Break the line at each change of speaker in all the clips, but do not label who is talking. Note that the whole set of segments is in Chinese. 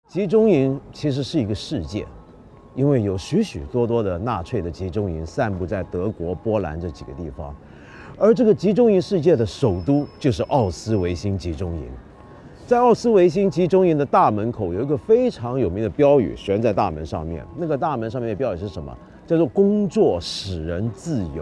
集中营其实是一个事件，因为有许许多多的纳粹的集中营散布在德国、波兰这几个地方，而这个集中营事件的首都就是奥斯维辛集中营。在奥斯维辛集中营的大门口有一个非常有名的标语悬在大门上面，那个大门上面的标语是什么？叫做"工作使人自由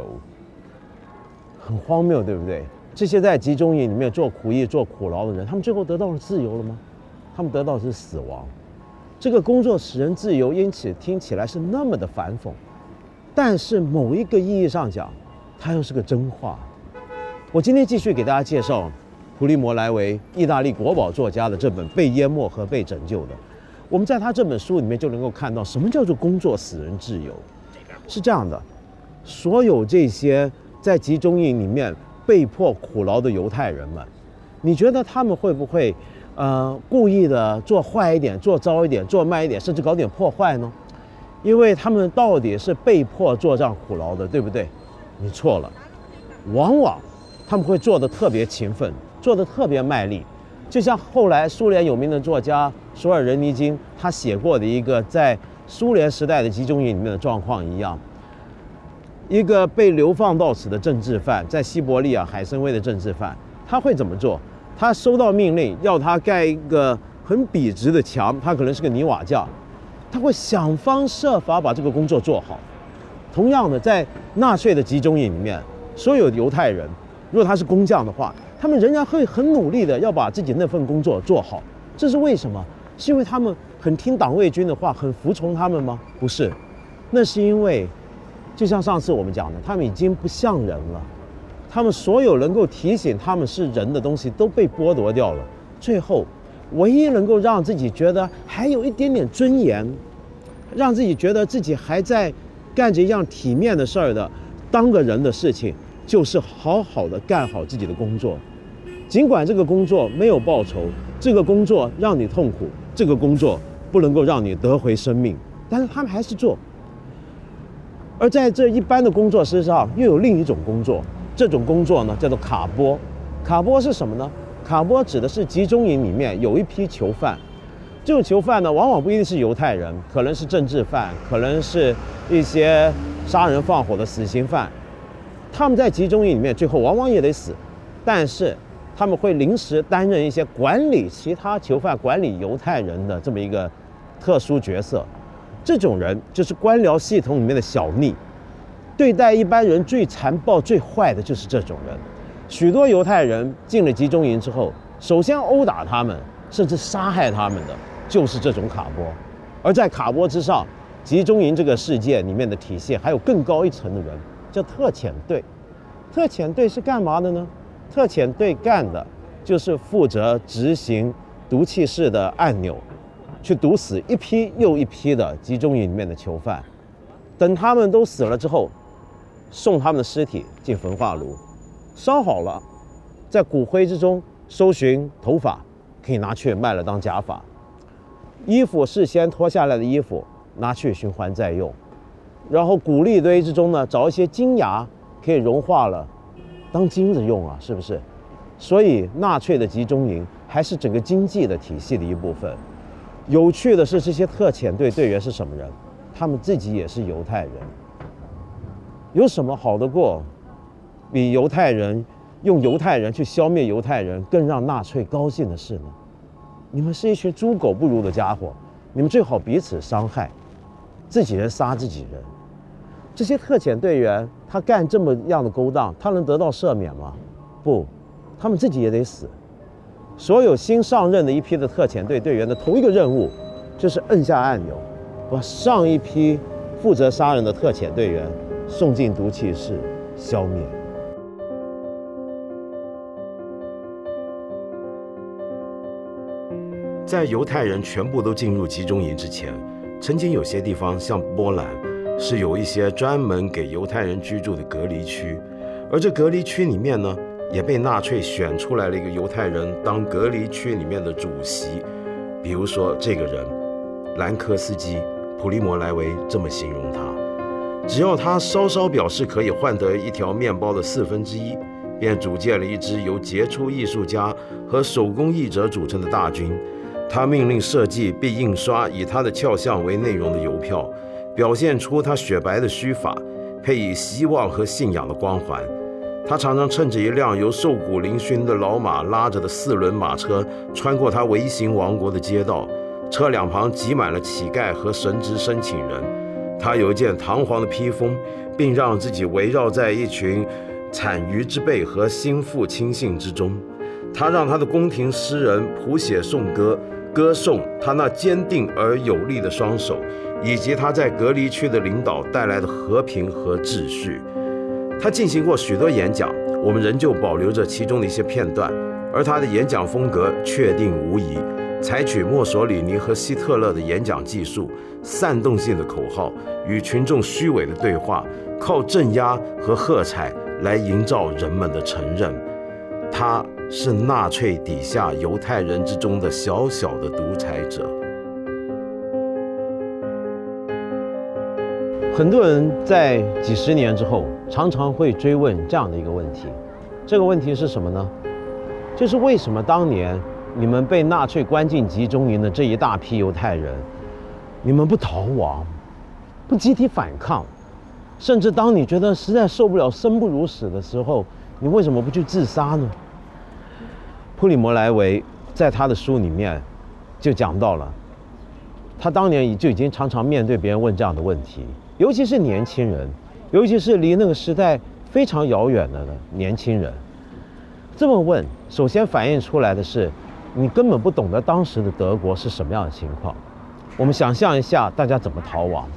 "。很荒谬，对不对？这些在集中营里面做苦役、做苦劳的人，他们最后得到了自由了吗？他们得到的是死亡。这个工作使人自由，因此听起来是那么的反讽，但是某一个意义上讲，它又是个真话。我今天继续给大家介绍普利摩莱维，意大利国宝作家的这本《被淹没和被拯救的》。我们在他这本书里面就能够看到什么叫做工作使人自由。是这样的，所有这些在集中营里面被迫苦劳的犹太人们，你觉得他们会不会故意的做坏一点、做糟一点、做慢一点，甚至搞点破坏呢？因为他们到底是被迫做这样苦劳的，对不对？你错了，往往他们会做得特别勤奋，做得特别卖力，就像后来苏联有名的作家索尔仁尼金他写过的一个在苏联时代的集中营里面的状况一样。一个被流放到此的政治犯，在西伯利亚海参崴的政治犯，他会怎么做？他收到命令要他盖一个很笔直的墙，他可能是个泥瓦匠，他会想方设法把这个工作做好。同样的，在纳粹的集中营里面，所有的犹太人，如果他是工匠的话，他们仍然会很努力的要把自己那份工作做好。这是为什么？是因为他们很听党卫军的话，很服从他们吗？不是，那是因为，就像上次我们讲的，他们已经不像人了，他们所有能够提醒他们是人的东西都被剥夺掉了。最后，唯一能够让自己觉得还有一点点尊严，让自己觉得自己还在干着一样体面的事儿的，当个人的事情，就是好好的干好自己的工作。尽管这个工作没有报酬，这个工作让你痛苦，这个工作不能够让你得回生命，但是他们还是做。而在这一般的工作之上，又有另一种工作，这种工作呢叫做卡波。卡波是什么呢？卡波指的是集中营里面有一批囚犯，这种囚犯呢往往不一定是犹太人，可能是政治犯，可能是一些杀人放火的死刑犯。他们在集中营里面最后往往也得死，但是他们会临时担任一些管理其他囚犯、管理犹太人的这么一个特殊角色。这种人就是官僚系统里面的小逆，对待一般人最残暴、最坏的就是这种人。许多犹太人进了集中营之后，首先殴打他们，甚至杀害他们的，就是这种卡波。而在卡波之上，集中营这个世界里面的体系还有更高一层的人，叫特遣队。特遣队是干嘛的呢？特遣队干的就是负责执行毒气室的按钮，去毒死一批又一批的集中营里面的囚犯。等他们都死了之后，送他们的尸体进焚化炉，烧好了，在骨灰之中搜寻头发，可以拿去卖了当假发。衣服事先脱下来的衣服拿去循环再用，然后谷粒堆之中呢，找一些金芽可以融化了当金子用啊，是不是？所以纳粹的集中营还是整个经济的体系的一部分。有趣的是，这些特遣队队员是什么人？他们自己也是犹太人。有什么好得过比用犹太人去消灭犹太人更让纳粹高兴的事呢？你们是一群猪狗不如的家伙，你们最好彼此伤害，自己人杀自己人。这些特遣队员他干这么样的勾当，他能得到赦免吗？不，他们自己也得死。所有新上任的一批的特遣队队员的头一个任务，就是摁下按钮，把上一批负责杀人的特遣队员送进毒气室消灭。在犹太人全部都进入集中营之前，曾经有些地方像波兰是有一些专门给犹太人居住的隔离区，而这隔离区里面呢，也被纳粹选出来了一个犹太人当隔离区里面的主席。比如说这个人兰科斯基，普利摩莱维这么形容他：只要他稍稍表示可以换得一条面包的1/4，便组建了一支由杰出艺术家和手工艺者组成的大军，
他命令设计并印刷以他的肖像为内容的邮票，表现出他雪白的须发，配以希望和信仰的光环。他常常乘着一辆由瘦骨嶙峋的老马拉着的4轮马车，穿过他微型王国的街道，车两旁挤满了乞丐和神职申请人。他有一件堂皇的披风，并让自己围绕在一群产鱼之辈和心腹亲信之中。他让他的宫廷诗人谱写颂歌，歌颂他那坚定而有力的双手，以及他在隔离区的领导带来的和平和秩序。他进行过许多演讲，我们仍旧保留着其中的一些片段，而他的演讲风格确定无疑，采取墨索里尼和希特勒的演讲技术，煽动性的口号与群众虚伪的对话，靠镇压和喝彩来营造人们的承认。他是纳粹底下犹太人之中的小小的独裁者。
很多人在几十年之后，常常会追问这样的一个问题，这个问题是什么呢？就是为什么当年你们被纳粹关进集中营的这一大批犹太人，你们不逃亡，不集体反抗，甚至当你觉得实在受不了、生不如死的时候，你为什么不去自杀呢？普里摩莱维在他的书里面就讲到了，他当年就已经常常面对别人问这样的问题，尤其是年轻人，尤其是离那个时代非常遥远的年轻人，这么问，首先反映出来的是，你根本不懂得当时的德国是什么样的情况。我们想象一下，大家怎么逃亡？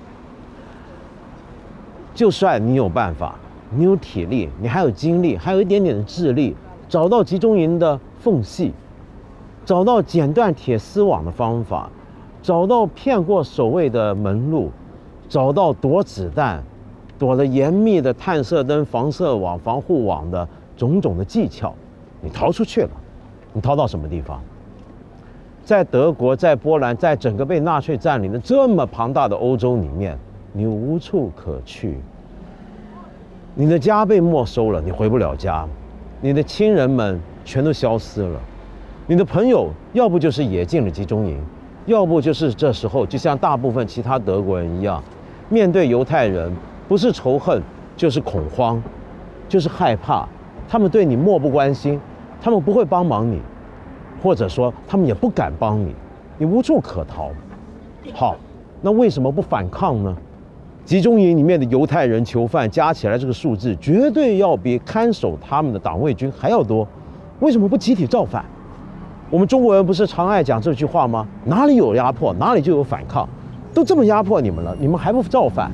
就算你有办法，你有体力，你还有精力，还有一点点的智力，找到集中营的缝隙，找到剪断铁丝网的方法，找到骗过守卫的门路，找到躲子弹、躲了严密的探射灯、防射网、防护网的种种的技巧，你逃出去了。你逃到什么地方？在德国，在波兰，在整个被纳粹占领的这么庞大的欧洲里面，你无处可去。你的家被没收了，你回不了家，你的亲人们全都消失了，你的朋友要不就是也进了集中营，要不就是这时候就像大部分其他德国人一样，面对犹太人不是仇恨就是恐慌，就是害怕，他们对你漠不关心，他们不会帮忙你，或者说他们也不敢帮你，你无处可逃。好，那为什么不反抗呢？集中营里面的犹太人囚犯加起来这个数字绝对要比看守他们的党卫军还要多，为什么不集体造反？我们中国人不是常爱讲这句话吗？哪里有压迫，哪里就有反抗，都这么压迫你们了，你们还不造反？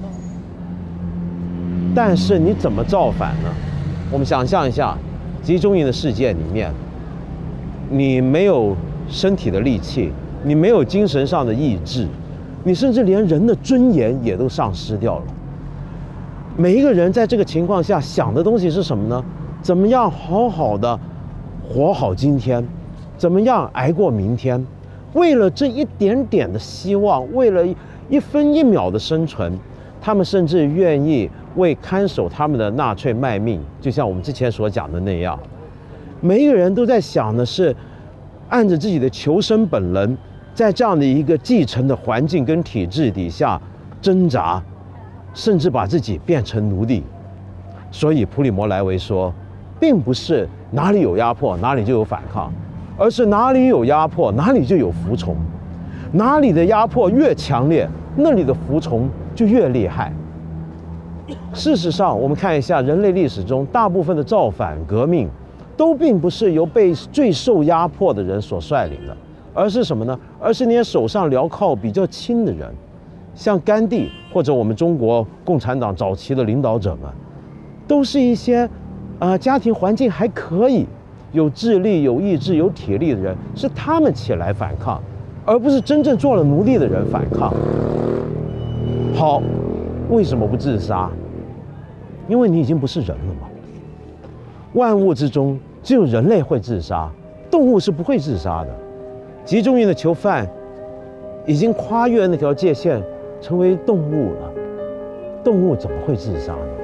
但是你怎么造反呢？我们想象一下，集中营的世界里面，你没有身体的力气，你没有精神上的意志，你甚至连人的尊严也都丧失掉了。每一个人在这个情况下想的东西是什么呢？怎么样好好的活好今天，怎么样挨过明天？为了这一点点的希望，为了一分一秒的生存，他们甚至愿意为看守他们的纳粹卖命，就像我们之前所讲的那样。每一个人都在想的是，按着自己的求生本能，在这样的一个继承的环境跟体制底下挣扎，甚至把自己变成奴隶。所以普里摩莱维说，并不是哪里有压迫哪里就有反抗，而是哪里有压迫哪里就有服从，哪里的压迫越强烈，那里的服从就越厉害。事实上，我们看一下人类历史中大部分的造反革命，都并不是由被最受压迫的人所率领的，而是什么呢？而是那些手上镣铐比较轻的人，像甘地或者我们中国共产党早期的领导者们，都是一些家庭环境还可以，有智力、有意志、有体力的人，是他们起来反抗，而不是真正做了奴隶的人反抗。好，为什么不自杀？因为你已经不是人了嘛。万物之中只有人类会自杀，动物是不会自杀的。集中营的囚犯已经跨越那条界限，成为动物了。动物怎么会自杀呢？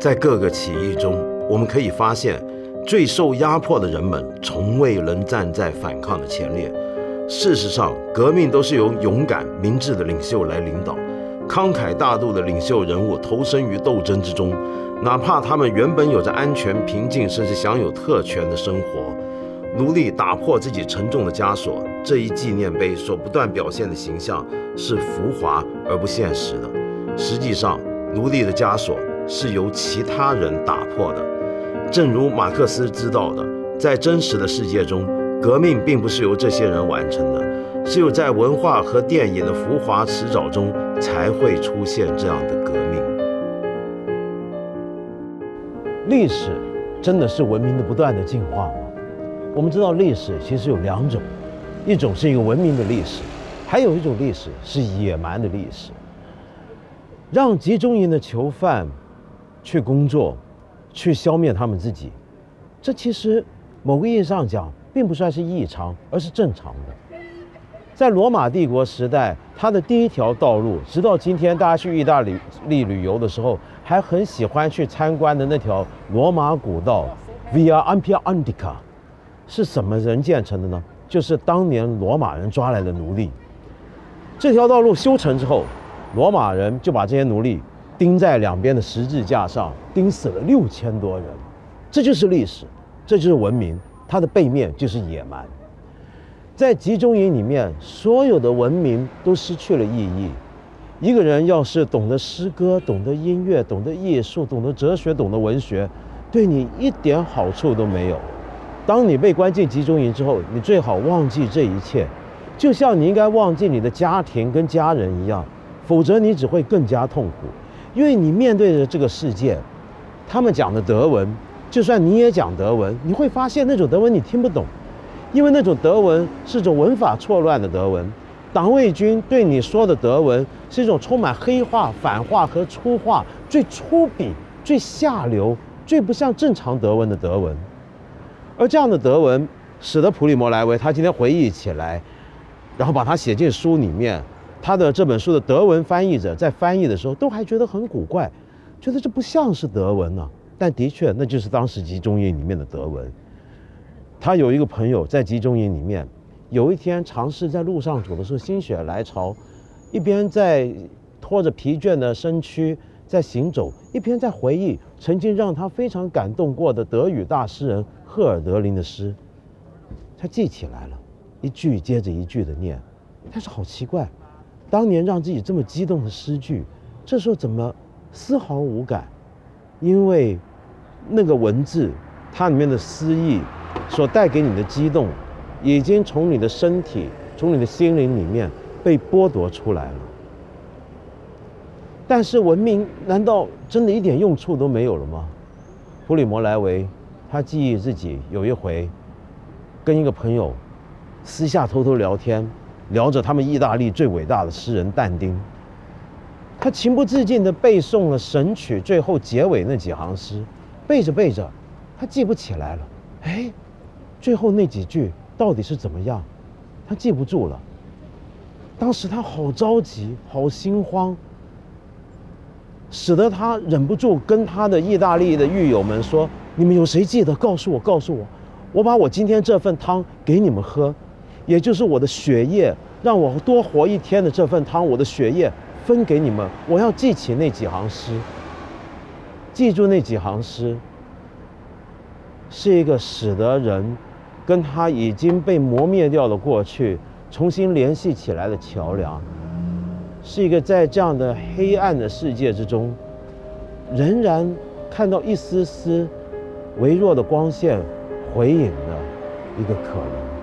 在各个起义中，我们可以发现，最受压迫的人们从未能站在反抗的前列。事实上，革命都是由勇敢、明智的领袖来领导。慷慨大度的领袖人物投身于斗争之中，哪怕他们原本有着安全、平静，甚至享有特权的生活，努力打破自己沉重的枷锁。这一纪念碑所不断表现的形象是浮华而不现实的。实际上，奴隶的枷锁是由其他人打破的。正如马克思知道的，在真实的世界中，革命并不是由这些人完成的，只有在文化和电影的浮华辞藻中才会出现这样的革命。
历史真的是文明的不断的进化吗？我们知道历史其实有两种，一种是一个文明的历史，还有一种历史是野蛮的历史。让集中营的囚犯去工作，去消灭他们自己，这其实某个意义上讲并不算是异常，而是正常的。在罗马帝国时代，它的第一条道路，直到今天大家去意大利旅游的时候还很喜欢去参观的那条罗马古道 Via Appia Antica， 是什么人建成的呢？就是当年罗马人抓来的奴隶。这条道路修成之后，罗马人就把这些奴隶钉在两边的十字架上，钉死了6000多人。这就是历史，这就是文明，它的背面就是野蛮。在集中营里面，所有的文明都失去了意义。一个人要是懂得诗歌，懂得音乐，懂得艺术，懂得哲学，懂得文学，对你一点好处都没有。当你被关进集中营之后，你最好忘记这一切，就像你应该忘记你的家庭跟家人一样，否则你只会更加痛苦。因为你面对着这个世界，他们讲的德文，就算你也讲德文，你会发现那种德文你听不懂，因为那种德文是种文法错乱的德文。党卫军对你说的德文是一种充满黑话、反话和粗话，最粗鄙、最下流、最不像正常德文的德文。而这样的德文使得普里摩莱维他今天回忆起来，然后把它写进书里面，他的这本书的德文翻译者在翻译的时候都还觉得很古怪，觉得这不像是德文啊。但的确那就是当时集中营里面的德文。他有一个朋友在集中营里面，有一天尝试在路上走的时候心血来潮，一边在拖着疲倦的身躯在行走，一边在回忆曾经让他非常感动过的德语大诗人赫尔德林的诗。他记起来了，一句接着一句的念，但是好奇怪，当年让自己这么激动的诗句，这时候怎么丝毫无感？因为那个文字它里面的诗意所带给你的激动，已经从你的身体、从你的心灵里面被剥夺出来了。但是文明难道真的一点用处都没有了吗？普里摩莱维他记忆自己有一回跟一个朋友私下偷偷聊天，聊着他们意大利最伟大的诗人但丁，他情不自禁地背诵了《神曲》最后结尾那几行诗，背着背着，他记不起来了。哎，最后那几句到底是怎么样？他记不住了。当时他好着急，好心慌，使得他忍不住跟他的意大利的狱友们说：“你们有谁记得？告诉我，告诉我，我把我今天这份汤给你们喝，也就是我的血液，让我多活一天的这份汤，我的血液分给你们。我要记起那几行诗，记住那几行诗，是一个使得人跟他已经被磨灭掉的过去重新联系起来的桥梁，是一个在这样的黑暗的世界之中，仍然看到一丝丝微弱的光线回影的一个可能。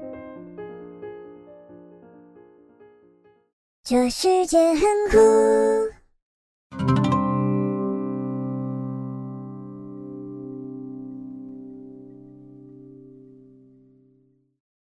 这世界很酷。